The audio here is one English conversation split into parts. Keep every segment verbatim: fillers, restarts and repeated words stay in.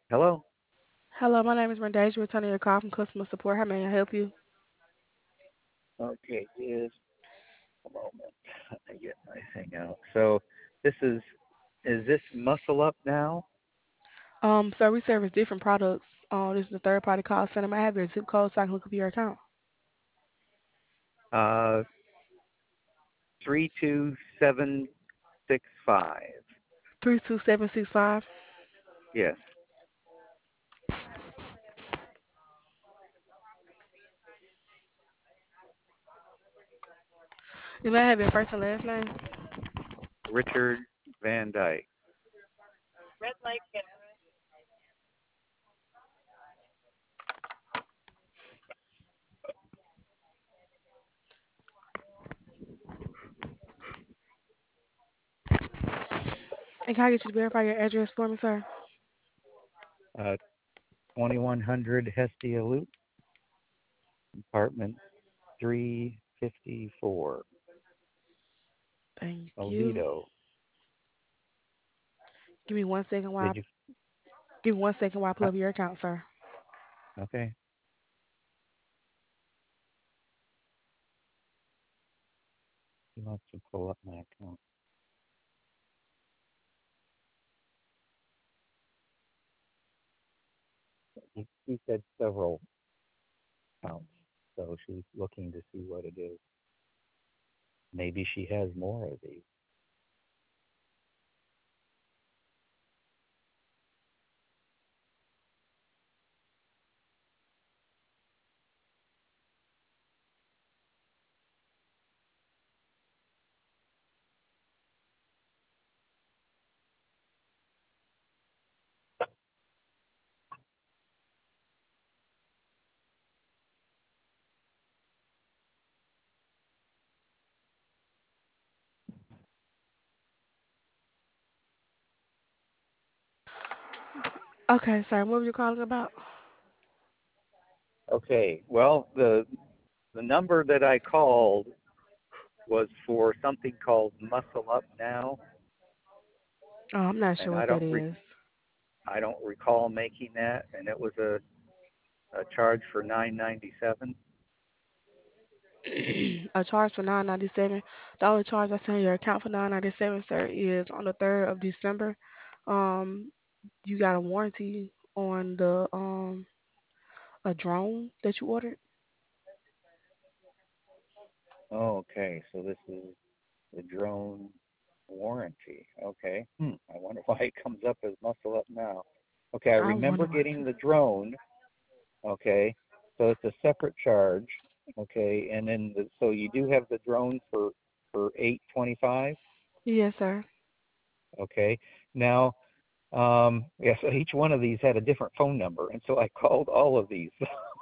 Hello? Hello, my name is Rendasia, returning your call from customer support. How may I help you? Okay, just a moment. I get my thing out. So this is is this Muscle Up now? Um, sir, we service different products. Uh, this is a third party call center. May I have your zip code so I can look up your account? Uh three two seven six five. three two seven six five. Yes. You may I have your first and last name. Richard Van Dyke. And can I get you to verify your address for me, sir? Uh twenty-one hundred Hestia Loop, apartment three fifty-four, Thank you. Oviedo. Give me one second while I, Did you give me one second while I pull uh, up your account, sir. okay. He wants to pull up my account. He, he said several accounts, so she's looking to see what it is. Maybe she has more of these. Okay, sir. What were you calling about? Okay, well, the the number that I called was for something called Muscle Up Now, Oh, I'm not sure and what I that don't re- is. I don't recall making that, and it was a, a charge for nine ninety seven. A charge for nine ninety seven. The only charge I see on your account for nine ninety seven, sir, is on the third of December. Um, you got a warranty on the um a drone that you ordered. Oh, okay, so this is the drone warranty. Okay, hmm. I wonder why it comes up as Muscle Up Now. Okay, I I wonder remember why getting too. the drone. Okay, so it's a separate charge. Okay, and then the, so you do have the drone for for eight twenty five. Yes, sir. Okay, now um, yeah, so each one of these had a different phone number, and so I called all of these.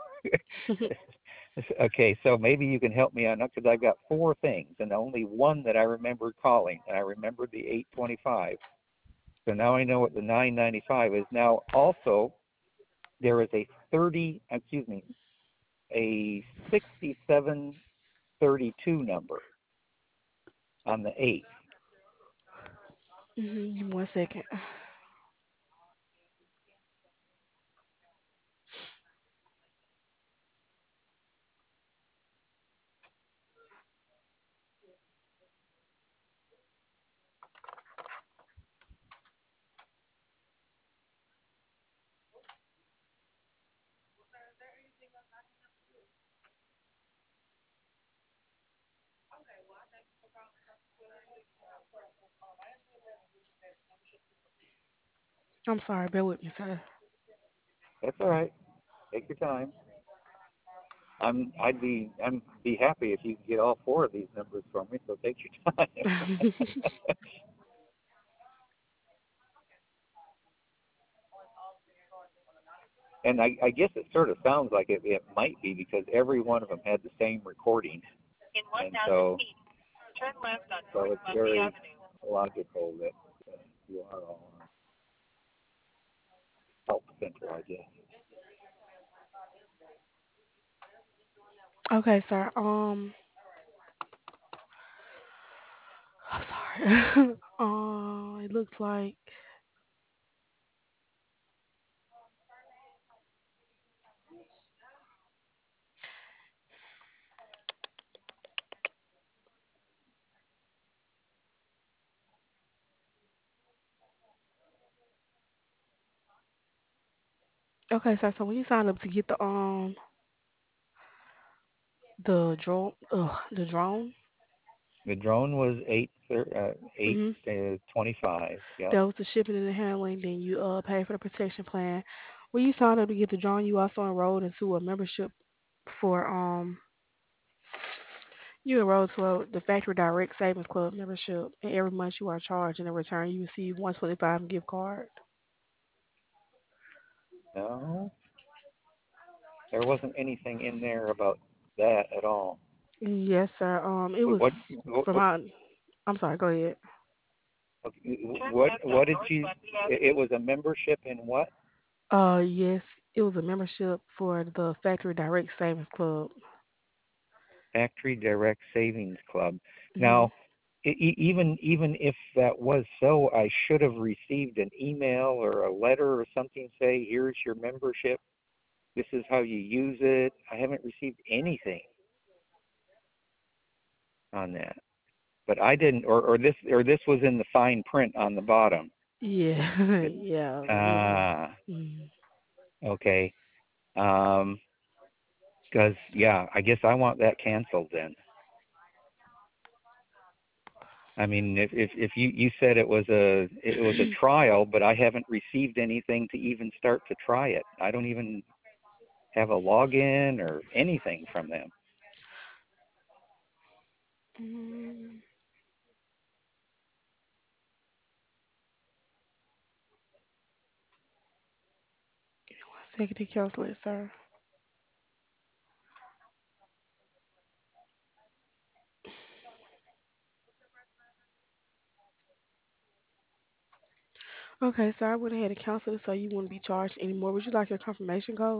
Okay, so maybe you can help me out because I've got four things and only one that I remembered calling, and I remembered the eight twenty five. So now I know what the nine ninety five is. Now also there is a thirty, excuse me, a sixty seven thirty two number on the eighth. hmm Give me one second. I'm sorry. Bear with me, sir. That's all right. Take your time. I'm I'd be I'm be happy if you could get all four of these numbers from me. So take your time. And I, I guess it sort of sounds like it, it might be because every one of them had the same recording, and so so it's very logical that uh, you are all on Help Center, I guess. Okay, sir. Um, I'm sorry. uh, it looks like Okay, sir. So when you sign up to get the um the drone, uh, the drone, The drone was eight thir- uh, eight hmm uh, twenty five. Yep. that was the shipping and the handling. Then you uh pay for the protection plan. When you sign up to get the drone, you also enrolled into a membership for um you enroll to a, the Factory Direct Savings Club membership, and every month you are charged, and in return you receive one twenty five gift card. No, there wasn't anything in there about that at all. Yes, sir. Um, it What was what what, from my. I'm sorry. Go ahead. what, what did you? It it was a membership in what? Uh, yes, it was a membership for the Factory Direct Savings Club. Factory Direct Savings Club. hmm Now, e- e- even even if that was so, I should have received an email or a letter or something say, "Here's your membership. This is how you use it." I haven't received anything on that, but I didn't, or or this or this was in the fine print on the bottom. Yeah, It, yeah, it was. ah, Mm. okay. Um, because yeah, I guess I want that canceled then. I mean, if, if if you you said it was a it was a trial, but I haven't received anything to even start to try it. I don't even have a login or anything from them. Mm. One second to cancel it, sir. Okay, so I went ahead and canceled it so you wouldn't be charged anymore. Would you like your confirmation code?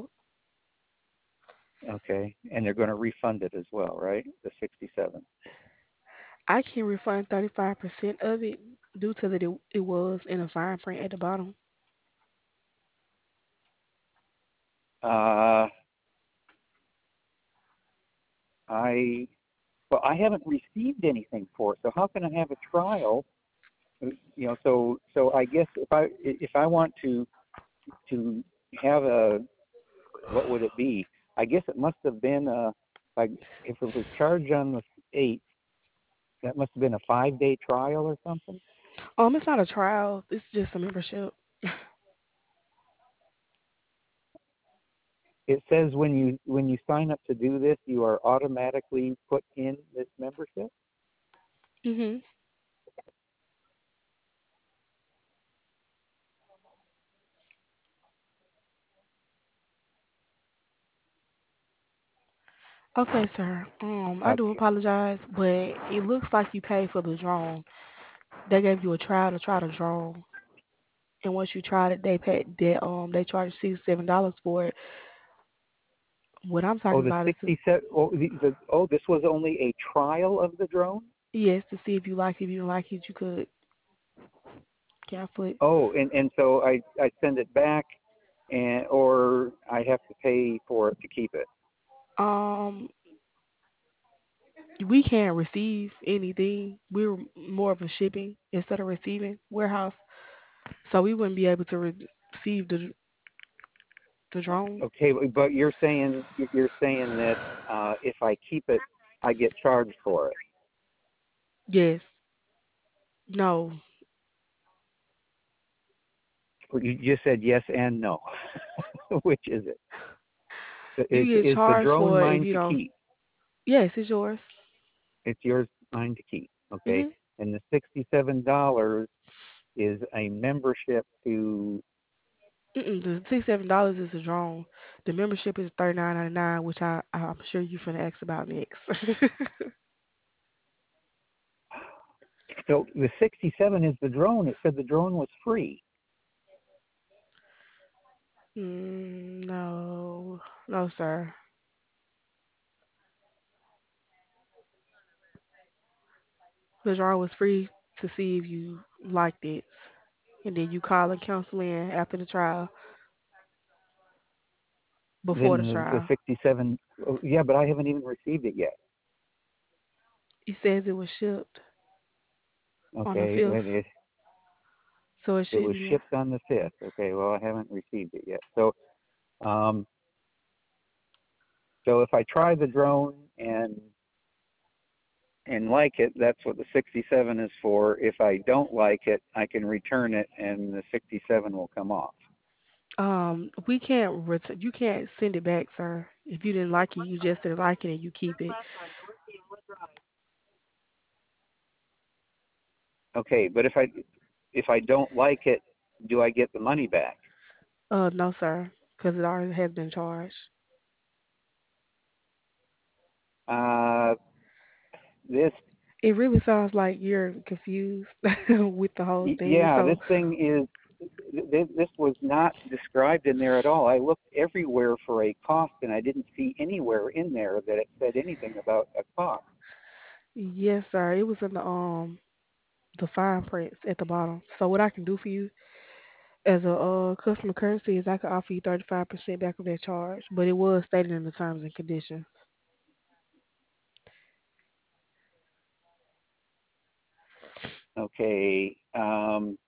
Okay, and they're going to refund it as well, right? The sixty-seven. I can refund thirty-five percent of it due to that it, it was in a fine print at the bottom. Uh, I well, I haven't received anything for it, so how can I have a trial? You know, so so I guess if I if I want to to have a what would it be? I guess it must have been a like if it was charged on the eighth, that must have been a five day trial or something. Um, it's not a trial. It's just a membership. It says when you when you sign up to do this, you are automatically put in this membership. Mhm. Okay, sir. Um, I do Okay. apologize, but it looks like you paid for the drone. They gave you a trial to try the drone, and once you tried it, they paid that um they charged sixty seven dollars for it. What I'm Oh, talking the about is to, sixty-seven. Oh, the, the, oh, this was only a trial of the drone. yes, to see if you like it. If you don't like it, you could cancel it. Oh, and and so I I send it back, and or I have to pay for it to keep it. Um, we can't receive anything. We're more of a shipping instead of receiving warehouse, so we wouldn't be able to re- receive the the drone. Okay, but you're saying you're saying that uh, if I keep it, I get charged for it. Yes. No. Well, you just said yes and no. Which is it? Is, You get is the charged drone for it if mine you to don't. keep? Yes, it's yours. It's yours, mine to keep. Okay, Mhm. and the sixty-seven dollars is a membership to. Mm-mm, the sixty seven dollars is a drone. The membership is thirty nine ninety nine, which I I'm sure you finna ask about next. So the sixty-seven is the drone. It said the drone was free. mm, no, no, sir. The drone was free to see if you liked it, and then you call and cancel in after the trial. before the Then the, the trial. sixty-seven. Oh, yeah, but I haven't even received it yet. It says it was shipped on the Okay, fifth, it, it, so it it should was be there. shipped on the fifth. Okay, well, I haven't received it yet. So, um, so if I try the drone and and like it, that's what the sixty-seven is for. If I don't like it, I can return it, and the sixty-seven will come off. Um, we can't ret- you can't send it back, sir. If you didn't like it, you just didn't like it and you keep it. Okay, but if I if I don't like it, do I get the money back? Uh, no, sir, because it already has been charged. Uh, this It really sounds like you're confused with the whole thing. yeah, So, this thing is th- this was not described in there at all. I looked everywhere for a cost, and I didn't see anywhere in there that it said anything about a cost. yes, sir, it was in the um the fine print at the bottom. So what I can do for you as a uh, customer courtesy is I can offer you thirty-five percent back of that charge, but it was stated in the terms and conditions. Okay, um,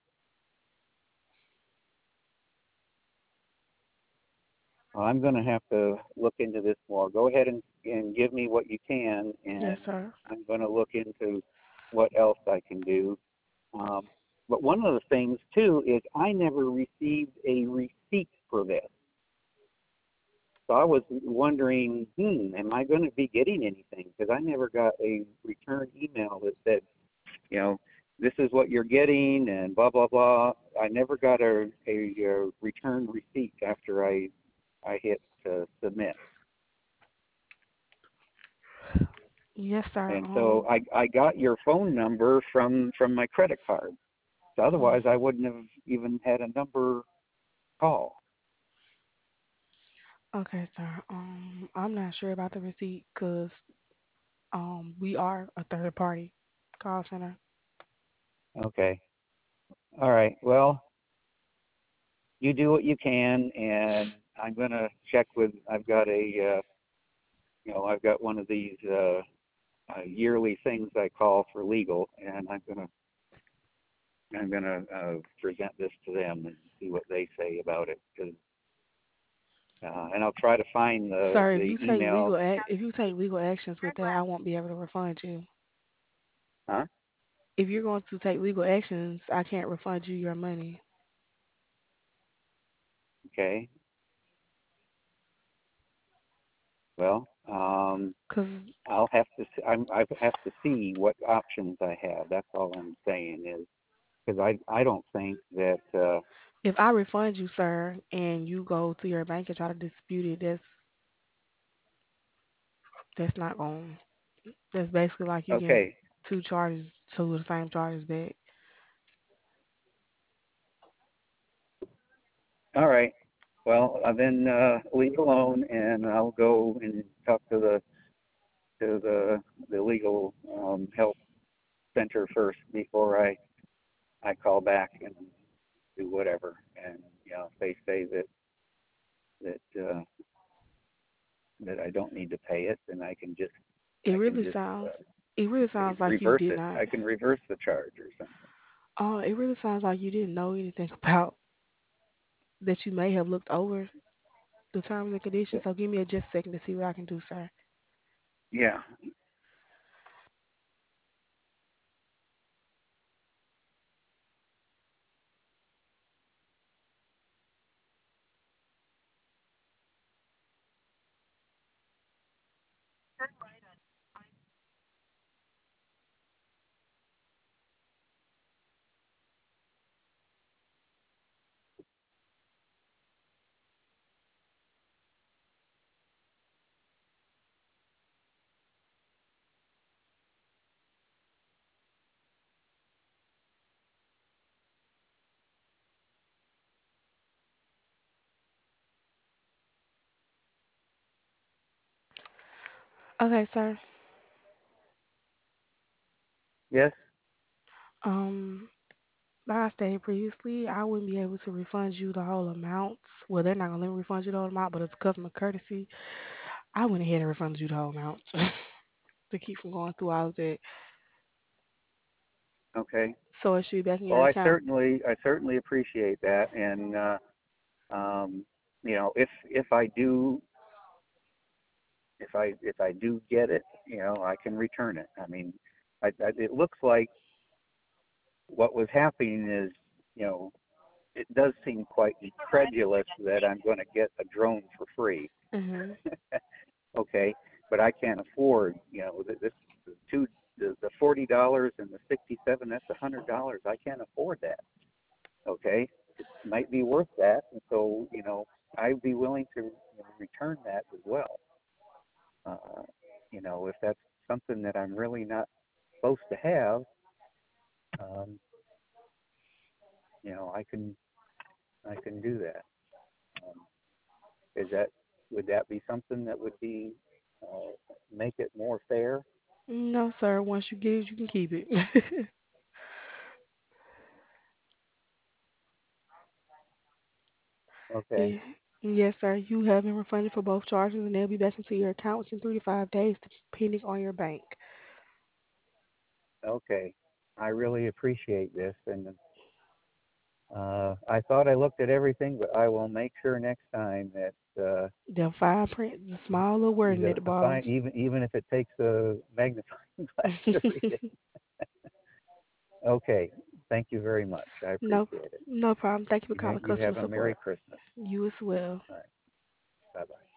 well, I'm going to have to look into this more. Go ahead and, and give me what you can, Yes, and sir. I'm going to look into what else I can do. Um, but one of the things too is I never received a receipt for this. So I was wondering, hmm, am I going to be getting anything? Because I never got a return email that said, you know, this is what you're getting and blah blah blah. I never got a a, a return receipt after I I hit uh, submit. Yes, sir. And so Um, I I got your phone number from from my credit card. So mm, otherwise I wouldn't have even had a number call. okay, sir. Um, I'm not sure about the receipt because um we are a third party call center. Okay. All right. Well, you do what you can, and I'm gonna check with. I've got a, uh, you know, I've got one of these uh, uh, yearly things I call for legal, and I'm gonna, I'm gonna uh, present this to them and see what they say about it. Cause, uh, and I'll try to find the Sir, if the you take email. legal ac- if you take legal actions with that, I won't be able to refund you. Huh? If you're going to take legal actions, I can't refund you your money. Okay. Well, um, Cause I'll have to. s- I'm, I have to see what options I have. That's all I'm saying is because I I don't think that. Uh, if I refund you, sir, and you go to your bank and try to dispute it, that's that's not going. That's basically like you getting okay. two charges, two of the same charges back. All right. Well, uh, then uh, leave it alone, and I'll go and talk to the to the the legal um, help center first before I I call back and do whatever. And you know, if they say that that uh, that I don't need to pay it, then I can just It I can really just sounds, uh, it really sounds like you reverse did it. not. I can reverse the charge or something. Oh, it really sounds like you didn't know anything about that. You may have looked over the terms and conditions. So give me a just a second to see what I can do, sir. Yeah. Okay, sir. Yes. Um, like I stated previously, I wouldn't be able to refund you the whole amount. Well, they're not gonna let me refund you the whole amount, but it's customer courtesy. I went ahead and refunded you the whole amount to keep from going through all of that. Okay. So it should be back in Well, your I account. certainly I certainly appreciate that, and uh, um, you know, if if I do if I if I do get it, you know, I can return it. I mean, I, I, it looks like what was happening is, you know, it does seem quite incredulous that I'm going to get a drone for free. Mhm. Okay, but I can't afford, you know, th- this the two the, the forty dollars and the sixty seven. That's a hundred dollars. I can't afford that. Okay, it might be worth that, and so you know, I'd be willing to, you know, return that as well. Uh, you know, if that's something that I'm really not supposed to have, um, you know, I can I can do that. Um, is that would that be something that would be uh, make it more fair? No, sir. Once you get it, you can keep it. Okay, Yeah. Yes, sir. You have been refunded for both charges, and they'll be back into your account within three to five days, depending on your bank. okay. I really appreciate this, and uh, I thought I looked at everything, but I will make sure next time that uh, The fine print, the small little wording the, at the the bottom. fine, even even if it takes a magnifying glass to read it. Okay, thank you very much. I No, appreciate it. no problem. Thank you for You ha- calling you customer have a Merry support. Christmas. You as well. All right, bye bye.